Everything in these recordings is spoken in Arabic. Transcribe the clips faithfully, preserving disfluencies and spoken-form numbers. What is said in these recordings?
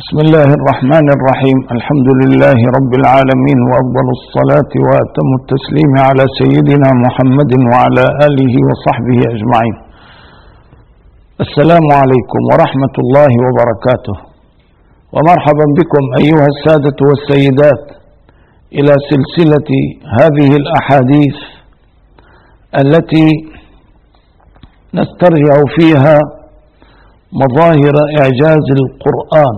بسم الله الرحمن الرحيم. الحمد لله رب العالمين، وأفضل الصلاة وأتم التسليم على سيدنا محمد وعلى آله وصحبه أجمعين. السلام عليكم ورحمة الله وبركاته، ومرحبا بكم أيها السادة والسيدات إلى سلسلة هذه الأحاديث التي نسترجع فيها مظاهر إعجاز القرآن،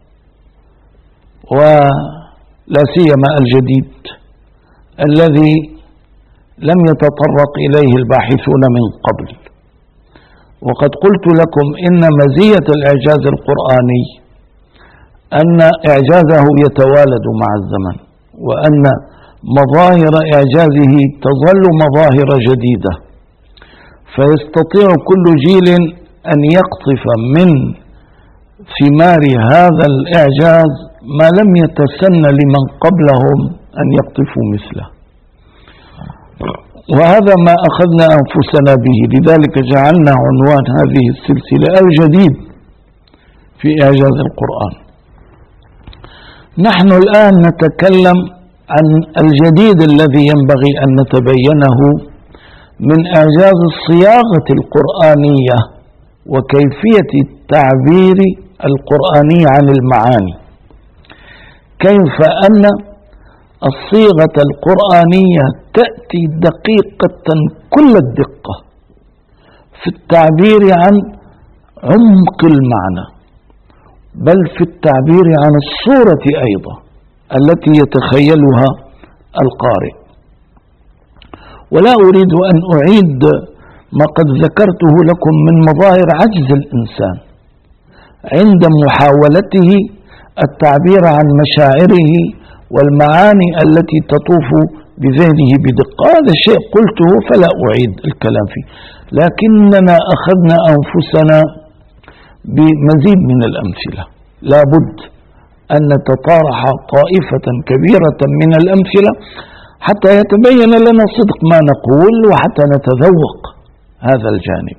ولا سيما الجديد الذي لم يتطرق إليه الباحثون من قبل. وقد قلت لكم إن مزية الإعجاز القرآني أن إعجازه يتوالد مع الزمن، وأن مظاهر إعجازه تظل مظاهر جديدة، فيستطيع كل جيل أن يقطف من ثمار هذا الإعجاز ما لم يتسن لمن قبلهم أن يقطفوا مثله، وهذا ما أخذنا أنفسنا به. لذلك جعلنا عنوان هذه السلسلة الجديد في إعجاز القرآن. نحن الآن نتكلم عن الجديد الذي ينبغي أن نتبينه من إعجاز الصياغة القرآنية وكيفية التعبير القرآني عن المعاني، كيف أن الصيغة القرآنية تأتي دقيقة كل الدقة في التعبير عن عمق المعنى، بل في التعبير عن الصورة أيضا التي يتخيلها القارئ. ولا أريد أن أعيد ما قد ذكرته لكم من مظاهر عجز الإنسان عند محاولته التعبير عن مشاعره والمعاني التي تطوف بذهنه بدقة. هذا الشيء قلته فلا أعيد الكلام فيه، لكننا أخذنا أنفسنا بمزيد من الأمثلة. لا بد أن نتطارح طائفة كبيرة من الأمثلة حتى يتبين لنا صدق ما نقول، وحتى نتذوق هذا الجانب.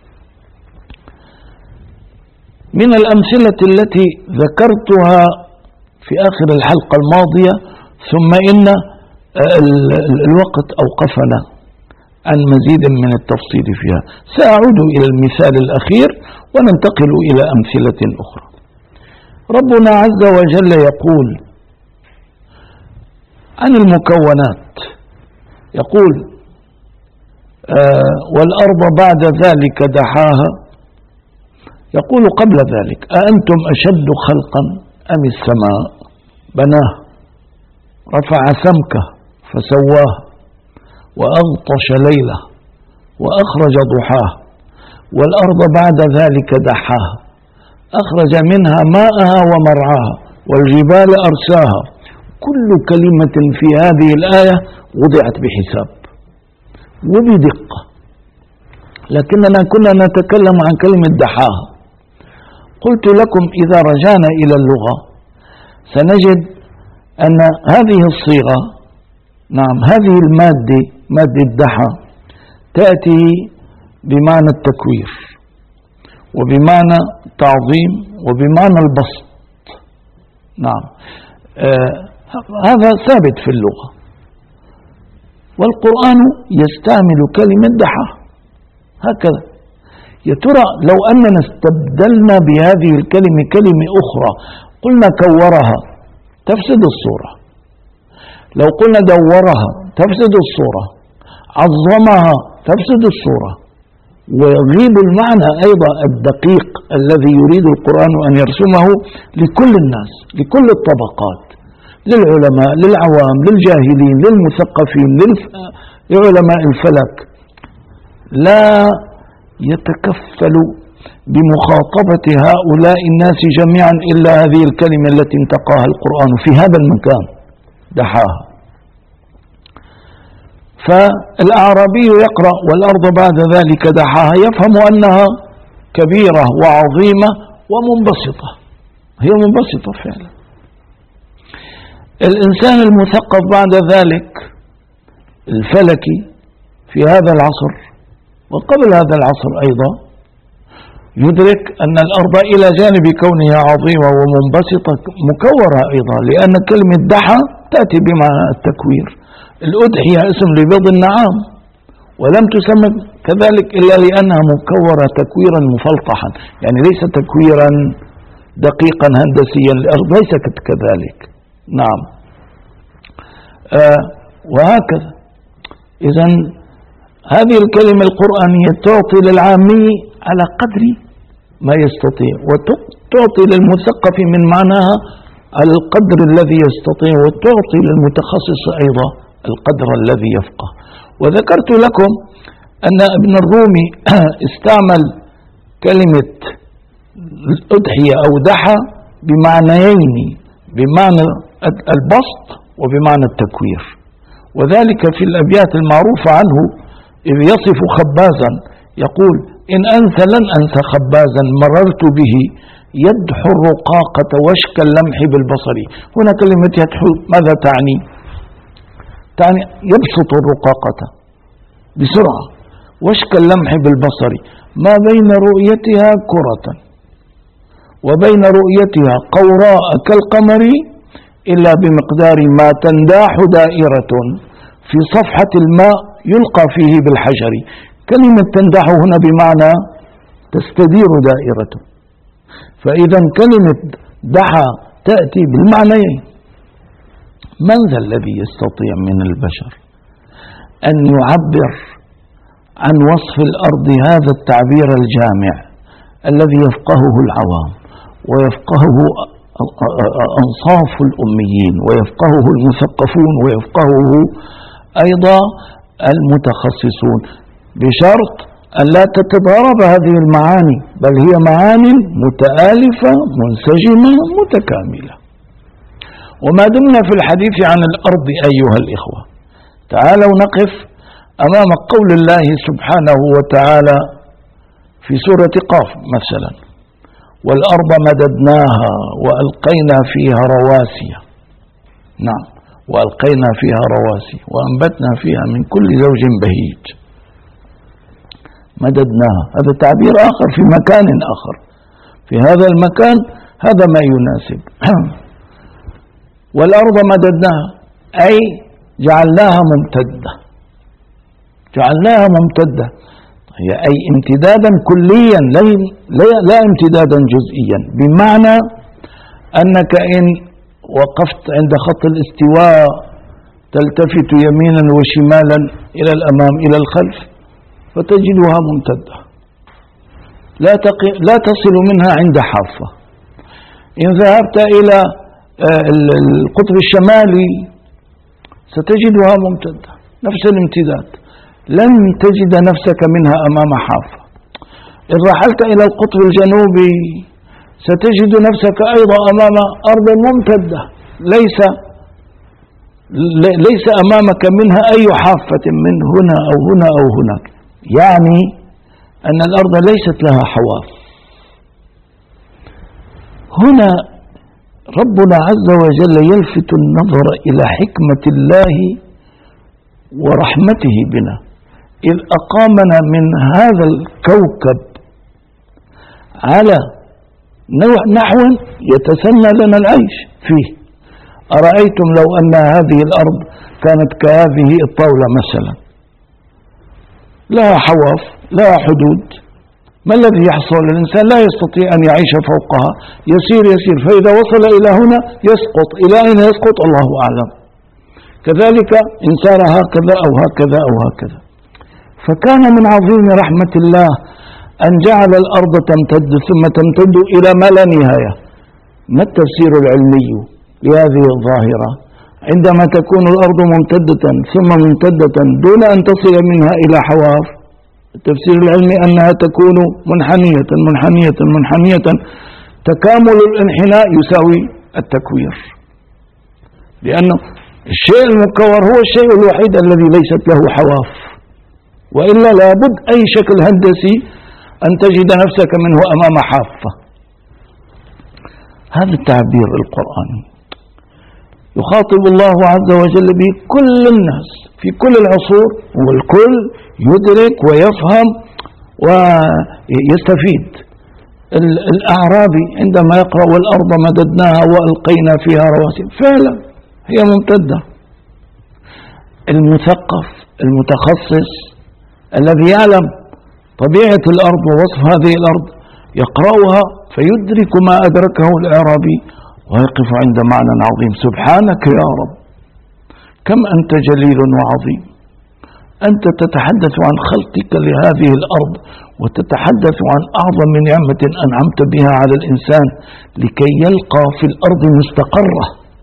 من الأمثلة التي ذكرتها في آخر الحلقة الماضية، ثم إن الوقت أوقفنا عن مزيد من التفصيل فيها، سأعود إلى المثال الأخير وننتقل إلى أمثلة أخرى. ربنا عز وجل يقول عن المكونات، يقول آه والأرض بعد ذلك دحاها. يقول قبل ذلك أأنتم أشد خلقا أم السماء بناه رفع سمكه فسواه وأغطش ليله وأخرج ضحاه والأرض بعد ذلك دحاها أخرج منها ماءها ومرعاها والجبال أرساها. كل كلمة في هذه الآية وضعت بحساب وبدقة، لكننا كنا نتكلم عن كلمة دحاها. قلت لكم إذا رجعنا إلى اللغة سنجد أن هذه الصيغة، نعم هذه المادة مادة دحا، تأتي بمعنى التكوير وبمعنى التعظيم وبمعنى البسط. نعم آه هذا ثابت في اللغة، والقرآن يستعمل كلمة دحا هكذا. يا ترى لو أننا استبدلنا بهذه الكلمة كلمة أخرى، قلنا كورها تفسد الصورة، لو قلنا دورها تفسد الصورة، عظمها تفسد الصورة، ويغيب المعنى أيضا الدقيق الذي يريد القرآن أن يرسمه لكل الناس، لكل الطبقات، للعلماء، للعوام، للجاهلين، للمثقفين، لعلماء الفلك. لا يتكفل بمخاطبة هؤلاء الناس جميعا إلا هذه الكلمة التي انتقاها القرآن في هذا المكان دحاها. فالأعرابي يقرأ والأرض بعد ذلك دحاها يفهم أنها كبيرة وعظيمة ومنبسطة، هي منبسطة فعلا. الإنسان المثقف بعد ذلك الفلكي في هذا العصر وقبل هذا العصر أيضا يدرك أن الأرض إلى جانب كونها عظيمة ومنبسطة مكورة أيضا، لأن كلمة دحى تأتي بمعنى التكوير. الأضحية اسم لبيض النعام، ولم تسمى كذلك إلا لأنها مكورة تكويرا مفلطحا، يعني ليس تكويرا دقيقا هندسيا، الأرض ليست كذلك. نعم. آه وهكذا. إذن هذه الكلمة القرآنية تعطي للعامي على قدر ما يستطيع، وتعطي للمثقف من معناها على القدر الذي يستطيع، وتعطي للمتخصص أيضا القدر الذي يفقه. وذكرت لكم أن ابن الرومي استعمل كلمة الأضحية أو دحى بمعنيين، بمعنى البسط وبمعنى التكوير، وذلك في الأبيات المعروفة عنه إذ يصف خبازا يقول: إن أنسى لن أنسى خبازا مررت به يدحو الرقاقة وشك اللمح بالبصر. هنا كلمة يدحو ماذا تعني؟ تعني يبسط الرقاقة بسرعة، وشك اللمح بالبصر، ما بين رؤيتها كرة وبين رؤيتها قوراء كالقمر إلا بمقدار ما تنداح دائرة في صفحة الماء يلقى فيه بالحجر. كلمة تنداح هنا بمعنى تستدير دائرة، فإذا كلمة دحى تأتي بالمعنيين. من ذا الذي يستطيع من البشر أن يعبر عن وصف الأرض هذا التعبير الجامع الذي يفقهه العوام ويفقهه أنصاف الأميين ويفقهه المثقفون ويفقهه أيضا المتخصصون، بشرط أن لا تتضارب هذه المعاني، بل هي معاني متآلفة منسجمة متكاملة. وما دمنا في الحديث عن الأرض أيها الإخوة، تعالوا نقف أمام قول الله سبحانه وتعالى في سورة قاف مثلا: والأرض مددناها وألقينا فيها رواسي. نعم، وألقينا فيها رواسي وأنبتنا فيها من كل زوج بهيج. مددناها هذا تعبير آخر في مكان آخر، في هذا المكان هذا ما يناسب. والأرض مددناها أي جعلناها ممتدة، جعلناها ممتدة هي أي امتدادا كليا لا امتدادا جزئيا، بمعنى أنك إن وقفت عند خط الاستواء تلتفت يمينا وشمالا إلى الأمام إلى الخلف فتجدها ممتدة، لا, لا تصل منها عند حافة. إن ذهبت إلى القطب الشمالي ستجدها ممتدة نفس الامتداد، لن تجد نفسك منها أمام حافة. إن رحلت إلى القطب الجنوبي ستجد نفسك أيضا أمام أرض ممتدة، ليس ليس أمامك منها أي حافة من هنا أو هنا أو هناك، يعني أن الأرض ليست لها حواف. هنا ربنا عز وجل يلفت النظر إلى حكمة الله ورحمته بنا، إذ أقامنا من هذا الكوكب على نحو يتسنى لنا العيش فيه. أرأيتم لو أن هذه الأرض كانت كهذه الطاولة مثلا، لها حواف لها حدود، ما الذي يحصل؟ الإنسان لا يستطيع أن يعيش فوقها، يسير يسير فإذا وصل إلى هنا يسقط، إلى أين يسقط الله أعلم. كذلك إن سار هكذا أو هكذا أو هكذا. فكان من عظيم رحمة الله أن جعل الأرض تمتد ثم تمتد إلى ما لا نهاية. ما التفسير العلمي لهذه الظاهرة؟ عندما تكون الأرض ممتدة ثم ممتدة دون أن تصل منها إلى حواف، التفسير العلمي أنها تكون منحنية منحنية منحنية، تكامل الانحناء يساوي التكوير، لأن الشيء المكور هو الشيء الوحيد الذي ليست له حواف، وإلا لابد أي شكل هندسي أن تجد نفسك منه أمام حافة. هذا التعبير القرآني يخاطب الله عز وجل به كل الناس في كل العصور، والكل يدرك ويفهم ويستفيد الأعرابي عندما يقرأ والأرض مددناها وألقينا فيها رواسي، فعلا هي ممتدة. المثقف المتخصص الذي يعلم طبيعة الأرض ووصف هذه الأرض يقرأها فيدرك ما أدركه الأعرابي ويقف عند معنى عظيم. سبحانك يا رب، كم أنت جليل وعظيم، أنت تتحدث عن خلقك لهذه الأرض وتتحدث عن أعظم نعمة أنعمت بها على الإنسان لكي يلقى في الأرض مستقرة.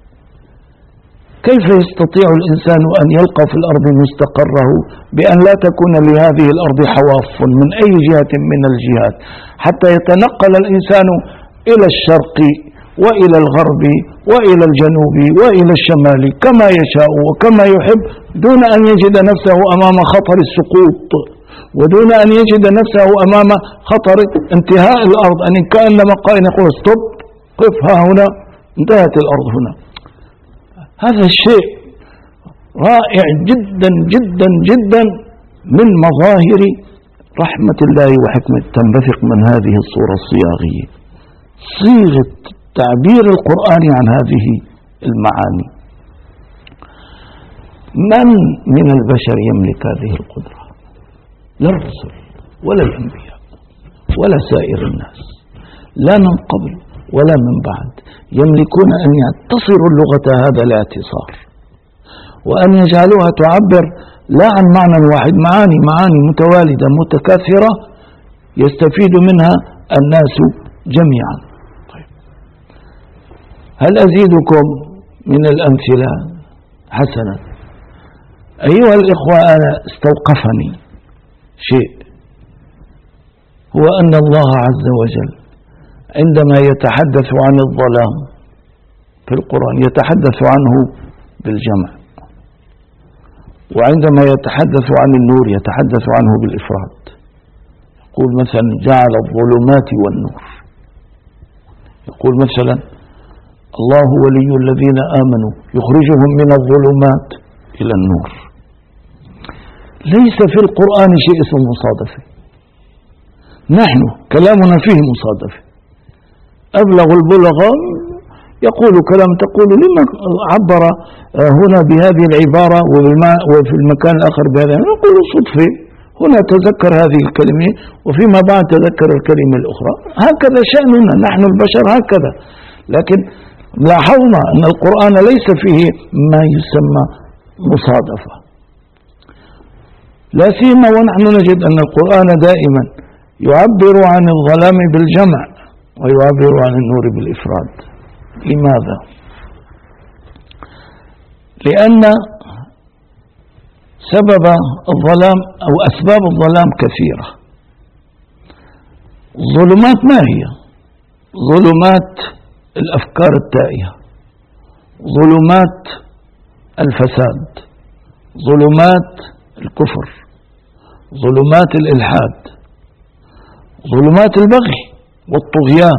كيف يستطيع الإنسان أن يلقى في الأرض مستقره بأن لا تكون لهذه الأرض حواف من أي جهة من الجهات حتى يتنقل الإنسان إلى الشرق وإلى الغرب وإلى الجنوب وإلى الشمال كما يشاء وكما يحب دون أن يجد نفسه أمام خطر السقوط ودون أن يجد نفسه أمام خطر انتهاء الأرض، أن كأنما قائل يقول ستوب، قف ها هنا، انتهت الأرض هنا. هذا الشيء رائع جدا جدا جدا من مظاهر رحمة الله وحكمة تنبثق من هذه الصورة الصياغية، صيغة تعبير القرآن عن هذه المعاني. من من البشر يملك هذه القدرة؟ لا الرسل ولا الأنبياء ولا سائر الناس، لا من قبل ولا من بعد، يملكون أن يتصروا اللغة هذا الاعتصار وأن يجعلوها تعبر لا عن معنى واحد، معاني معاني متوالدة متكاثرة يستفيد منها الناس جميعا. طيب، هل أزيدكم من الأمثلة؟ حسنا. أيها الإخوة، أنا استوقفني شيء، هو أن الله عز وجل عندما يتحدث عن الظلام في القرآن يتحدث عنه بالجمع، وعندما يتحدث عن النور يتحدث عنه بالإفراد. يقول مثلا جعل الظلمات والنور، يقول مثلا الله ولي الذين آمنوا يخرجهم من الظلمات إلى النور. ليس في القرآن شيء اسمه مصادفة، نحن كلامنا فيه مصادفة. أبلغ البلغاء يقول كلام تقول لما عبر هنا بهذه العبارة وفي المكان الآخر بهذا، نقول صدفة، هنا تذكر هذه الكلمة وفيما بعد تذكر الكلمة الأخرى. هكذا شأننا نحن البشر هكذا. لكن لاحظنا أن القرآن ليس فيه ما يسمى مصادفة، لا سيما ونحن نجد أن القرآن دائما يعبر عن الظلام بالجمع ويعبر عن النور بالإفراد. لماذا؟ لأن سبب الظلام أو أسباب الظلام كثيرة. الظلمات ما هي؟ ظلمات الأفكار التائهة، ظلمات الفساد، ظلمات الكفر، ظلمات الإلحاد، ظلمات البغي والطغيان،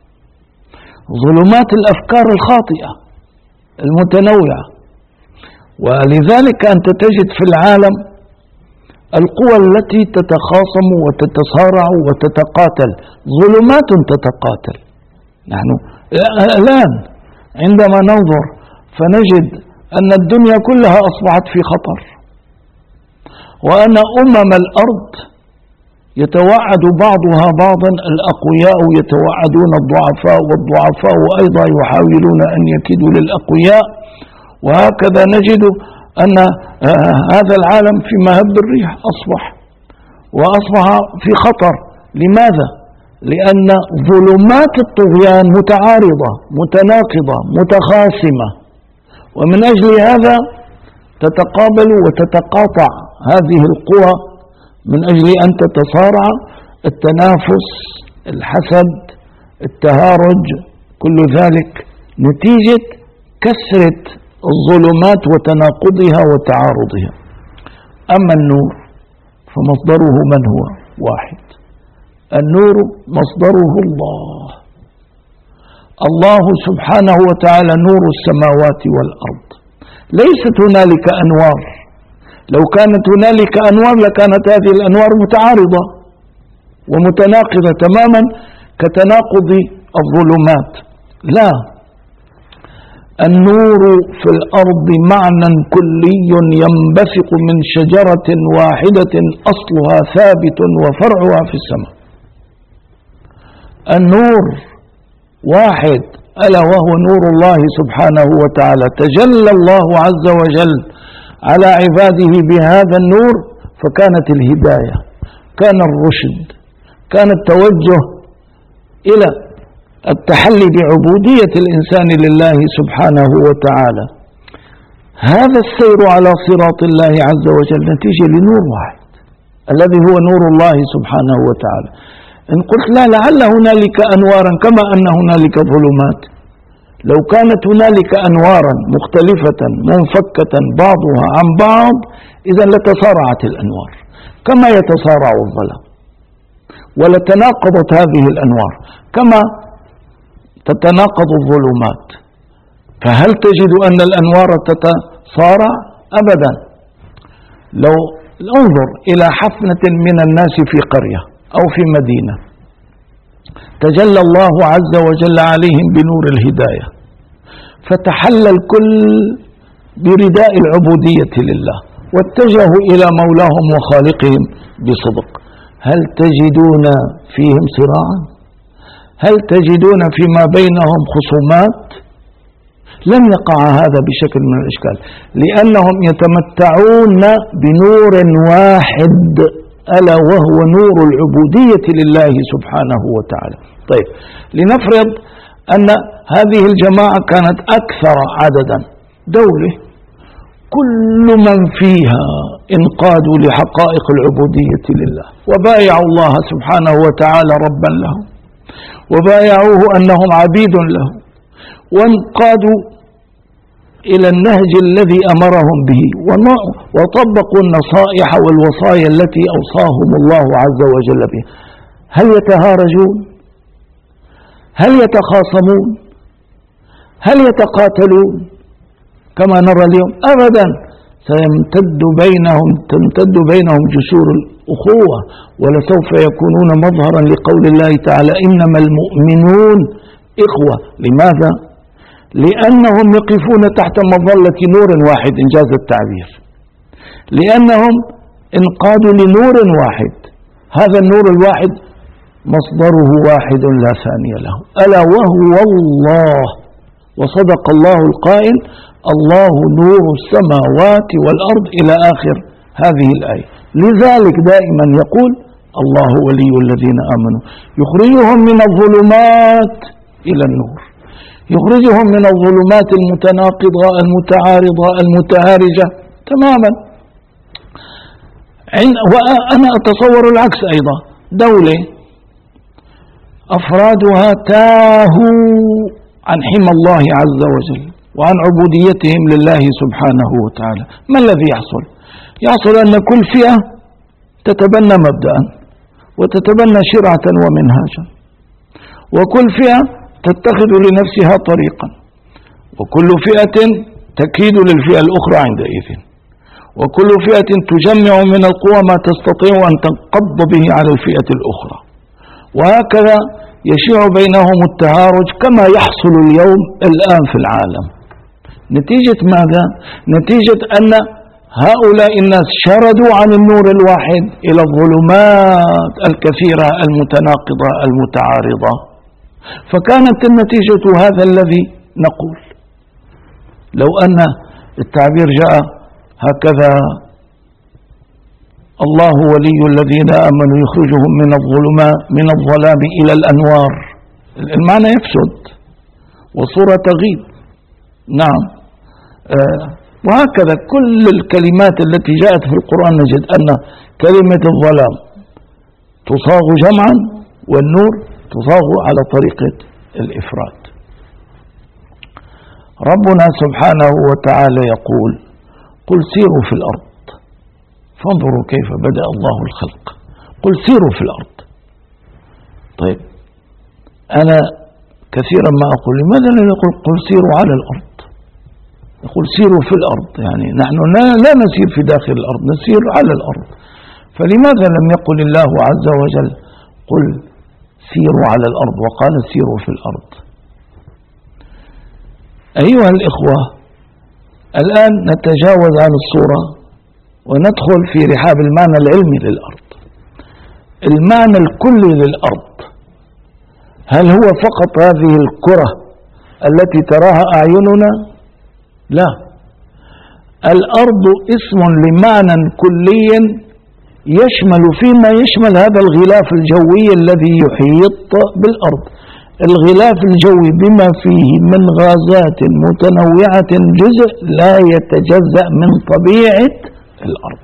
ظلمات الأفكار الخاطئة المتنوعة. ولذلك أنت تجد في العالم القوى التي تتخاصم وتتصارع وتتقاتل، ظلمات تتقاتل. نحن الآن عندما ننظر فنجد أن الدنيا كلها أصبحت في خطر، وأن أمم الأرض يتوعد بعضها بعضا، الأقوياء يتوعدون الضعفاء والضعفاء أيضا يحاولون أن يكيدوا للأقوياء. وهكذا نجد أن هذا العالم في مهب الريح أصبح وأصبح في خطر. لماذا؟ لأن ظلمات الطغيان متعارضة متناقضة متخاصمة، ومن أجل هذا تتقابل وتتقاطع هذه القوى من أجل أن تتصارع. التنافس، الحسد، التهارج، كل ذلك نتيجة كثرة الظلمات وتناقضها وتعارضها. أما النور فمصدره من هو؟ واحد. النور مصدره الله، الله سبحانه وتعالى نور السماوات والأرض. ليست هنالك أنوار، لو كانت هنالك أنوار لكانت هذه الأنوار متعارضة ومتناقضة تماما كتناقض الظلمات. لا، النور في الأرض معنى كلي ينبثق من شجرة واحدة أصلها ثابت وفرعها في السماء. النور واحد، ألا وهو نور الله سبحانه وتعالى. تجلى الله عز وجل على عباده بهذا النور، فكانت الهداية، كان الرشد، كان التوجه إلى التحلي بعبودية الإنسان لله سبحانه وتعالى. هذا السير على صراط الله عز وجل نتيجة لنور واحد الذي هو نور الله سبحانه وتعالى. إن قلت لا، لعل هنالك أنوارا كما أن هنالك ظلمات. لو كانت هنالك أنوارا مختلفة منفكة بعضها عن بعض، إذا لتصارعت الأنوار كما يتصارع الظلام، ولتناقضت هذه الأنوار كما تتناقض الظلمات. فهل تجد أن الأنوار تتصارع؟ أبدا. لو انظر إلى حفنة من الناس في قرية أو في مدينة، تجلى الله عز وجل عليهم بنور الهداية، فتحلى الكل برداء العبودية لله، واتجهوا إلى مولاهم وخالقهم بصدق. هل تجدون فيهم صراعا؟ هل تجدون فيما بينهم خصومات؟ لم يقع هذا بشكل من الإشكال، لأنهم يتمتعون بنور واحد، ألا وهو نور العبودية لله سبحانه وتعالى. طيب، لنفرض أن هذه الجماعة كانت أكثر عددا، دولة كل من فيها انقادوا لحقائق العبودية لله، وبايعوا الله سبحانه وتعالى ربا لهم، وبايعوه أنهم عبيد له، وانقادوا إلى النهج الذي أمرهم به، وطبقوا النصائح والوصايا التي أوصاهم الله عز وجل بها. هل يتهارجون؟ هل يتخاصمون؟ هل يتقاتلون كما نرى اليوم؟ أبدا. سيمتد بينهم تمتد بينهم جسور الأخوة، ولسوف يكونون مظهرا لقول الله تعالى: إنما المؤمنون إخوة. لماذا؟ لأنهم يقفون تحت مظلة نور واحد، إنجاز التعبير، لأنهم انقادوا لنور واحد. هذا النور الواحد مصدره واحد لا ثاني له، ألا وهو الله. وصدق الله القائل: الله نور السماوات والأرض، إلى آخر هذه الآية. لذلك دائما يقول: الله ولي الذين آمنوا يخرجهم من الظلمات إلى النور، يخرجهم من الظلمات المتناقضة المتعارضة المتهارجة تماما. وأنا أتصور العكس أيضا، دولة أفرادها تاهوا عن حمى الله عز وجل وعن عبوديتهم لله سبحانه وتعالى، ما الذي يحصل؟ يحصل أن كل فئة تتبنى مبدأ وتتبنى شرعة ومنهاجا، وكل فئة تتخذ لنفسها طريقا، وكل فئة تكيد للفئة الأخرى عندئذ، وكل فئة تجمع من القوى ما تستطيع أن تنقض به على الفئة الأخرى، وهكذا يشيع بينهم التهارج كما يحصل اليوم الآن في العالم. نتيجة ماذا؟ نتيجة أن هؤلاء الناس شردوا عن النور الواحد إلى الظلمات الكثيرة المتناقضة المتعارضة، فكانت النتيجة هذا الذي نقول. لو أن التعبير جاء هكذا: الله ولي الذين آمنوا يخرجهم من الظلمات من الظلام إلى الأنوار، المعنى يفسد والصورة تغيب. نعم. آه وهكذا كل الكلمات التي جاءت في القرآن نجد أن كلمة الظلام تصاغ جمعا، والنور تصاغ على طريقة الإفراد. ربنا سبحانه وتعالى يقول: قل سيروا في الأرض فانظروا كيف بدأ الله الخلق. قل سيروا في الأرض. طيب، أنا كثيرا ما أقول: لماذا لا نقول قل سيروا على الأرض؟ نقول سيروا في الأرض، يعني نحن لا نسير في داخل الأرض، نسير على الأرض. فلماذا لم يقل الله عز وجل: قل سيروا على الأرض، وقال سيروا في الأرض. أيها الإخوة، الآن نتجاوز عن الصورة وندخل في رحاب المعنى العلمي للأرض. المعنى الكلي للأرض، هل هو فقط هذه الكرة التي تراها أعيننا؟ لا، الأرض اسم لمعنى كلي يشمل فيما يشمل هذا الغلاف الجوي الذي يحيط بالأرض. الغلاف الجوي بما فيه من غازات متنوعة جزء لا يتجزأ من طبيعة الأرض.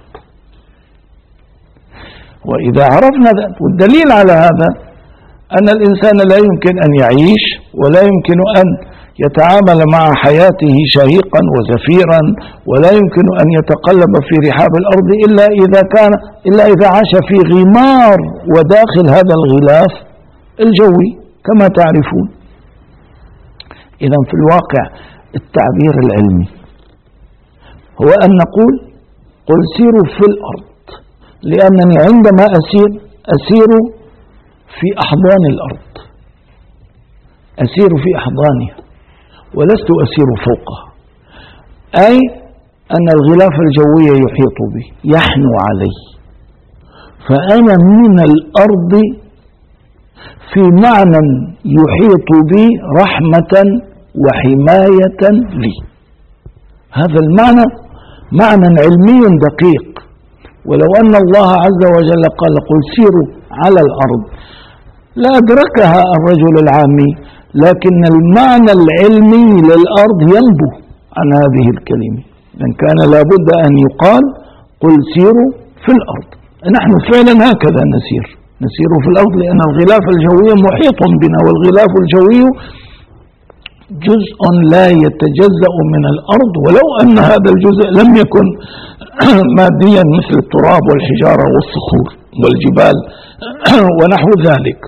وإذا عرفنا ذلك، والدليل على هذا أن الإنسان لا يمكن أن يعيش ولا يمكن أن يتعامل مع حياته شهيقا وزفيرا، ولا يمكن أن يتقلب في رحاب الأرض إلا إذا كان إلا إذا عاش في غمار وداخل هذا الغلاف الجوي كما تعرفون. إذن في الواقع التعبير العلمي هو أن نقول قل سيروا في الأرض، لأنني عندما أسير أسير في أحضان الأرض، أسير في أحضانها ولست أسير فوقها، أي أن الغلاف الجوي يحيط بي يحنو علي، فأنا من الأرض في معنى يحيط بي رحمة وحماية لي. هذا المعنى معنى علمي دقيق، ولو أن الله عز وجل قال قل سيروا على الأرض لا أدركها الرجل العامي، لكن المعنى العلمي للأرض ينبو عن هذه الكلمة، لأن كان لابد أن يقال قل سيروا في الأرض. نحن فعلا هكذا نسير نسير في الأرض، لأن الغلاف الجوي محيط بنا، والغلاف الجوي جزء لا يتجزأ من الأرض، ولو أن هذا الجزء لم يكن ماديا مثل التراب والحجارة والصخور والجبال ونحو ذلك.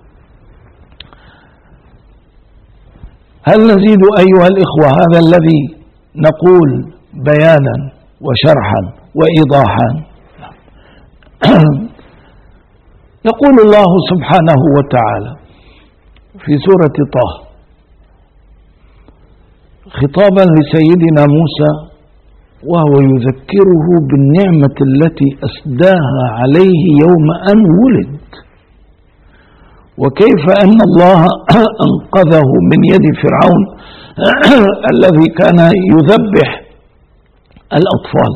هل نزيد أيها الإخوة هذا الذي نقول بيانا وشرحا وإيضاحا؟ يقول الله سبحانه وتعالى في سورة طه خطابا لسيدنا موسى وهو يذكره بالنعمة التي أسداها عليه يوم أن ولد، وكيف أن الله أنقذه من يد فرعون الذي كان يذبح الأطفال.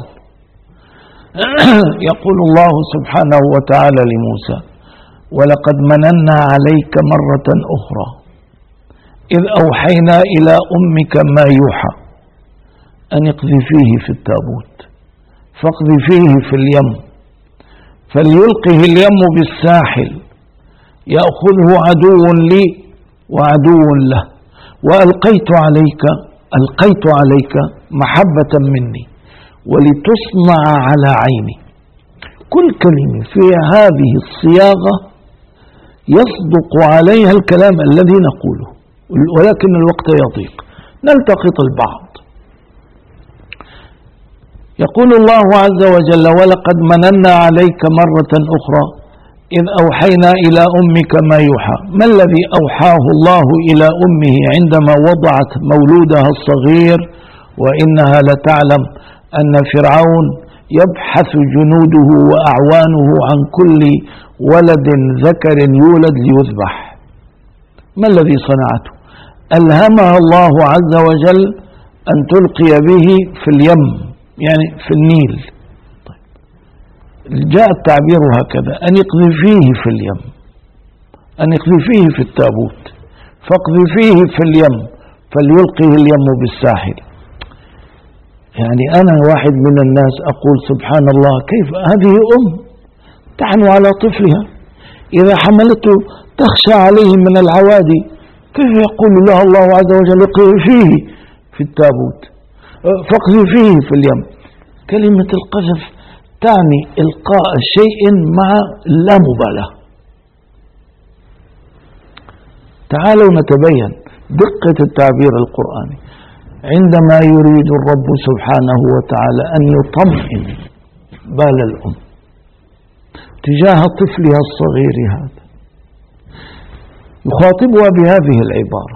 يقول الله سبحانه وتعالى لموسى ولقد مننا عليك مرة أخرى إذ أوحينا إلى أمك ما يوحى أن اقذفيه في التابوت فاقذفيه في اليم فليلقه اليم بالساحل يأخذه عدو لي وعدو له وألقيت عليك ألقيت عليك محبة مني ولتصنع على عيني. كل كلمة في هذه الصياغة يصدق عليها الكلام الذي نقوله، ولكن الوقت يضيق، نلتقط البعض. يقول الله عز وجل ولقد مننا عليك مرة أخرى إذ أوحينا إلى أمك ما يوحى. ما الذي أوحاه الله إلى أمه عندما وضعت مولودها الصغير وإنها لتعلم أن فرعون يبحث جنوده وأعوانه عن كل ولد ذكر يولد ليذبح؟ ما الذي صنعته؟ ألهمها الله عز وجل أن تلقي به في اليم، يعني في النيل. طيب. جاء التعبير هكذا أن اقذفيه في اليم، أن اقذفيه في التابوت فاقذفيه في اليم فليلقه اليم بالساحل. يعني أنا واحد من الناس أقول سبحان الله، كيف هذه أم تحنو على طفلها إذا حملته تخشى عليه من العوادي، كيف يقول لها الله عز وجل اقذفيه في التابوت فاقذفيه في اليم؟ كلمة القذف تعني إلقاء شيء مع اللامبالاة. تعالوا نتبين دقة التعبير القرآني عندما يريد الرب سبحانه وتعالى أن يطمئن بال الأم تجاه طفلها الصغير هذا. يخاطبها بهذه العبارة: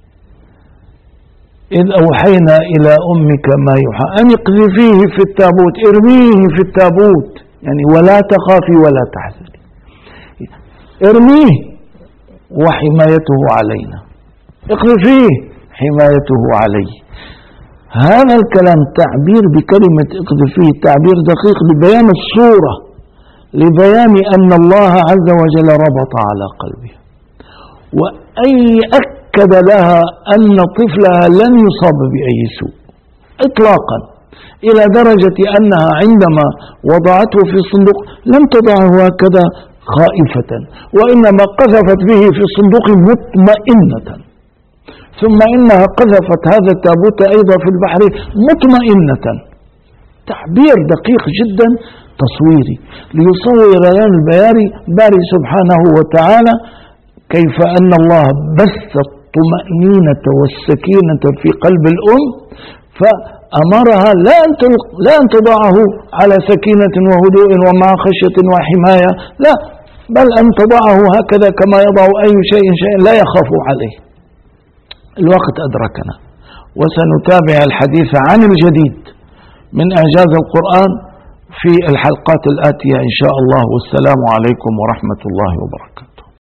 إذ أوحينا إلى أمك ما يوحى أن اقذفيه في التابوت، ارميه في التابوت، يعني ولا تخافي ولا تحزني، ارميه وحمايته علينا، اقذفيه حمايته عليه. هذا الكلام تعبير بكلمة اقذفيه تعبير دقيق لبيان الصورة، لبيان أن الله عز وجل ربط على قلبها، وأي أكد لها أن طفلها لن يصاب بأي سوء إطلاقا، إلى درجة أنها عندما وضعته في الصندوق لم تضعه هكذا خائفة، وإنما قذفت به في الصندوق مطمئنة، ثم إنها قذفت هذا التابوت أيضا في البحر مطمئنة. تعبير دقيق جدا تصويري ليصور لنا البياري باري سبحانه وتعالى كيف أن الله بث الطمأنينة والسكينة في قلب الأم، فأمرها لا أن تضعه على سكينة وهدوء ومع خشية وحماية، لا، بل أن تضعه هكذا كما يضع أي شيء شيء لا يخاف عليه. الوقت أدركنا، وسنتابع الحديث عن الجديد من إعجاز القرآن في الحلقات الآتية إن شاء الله، والسلام عليكم ورحمة الله وبركاته.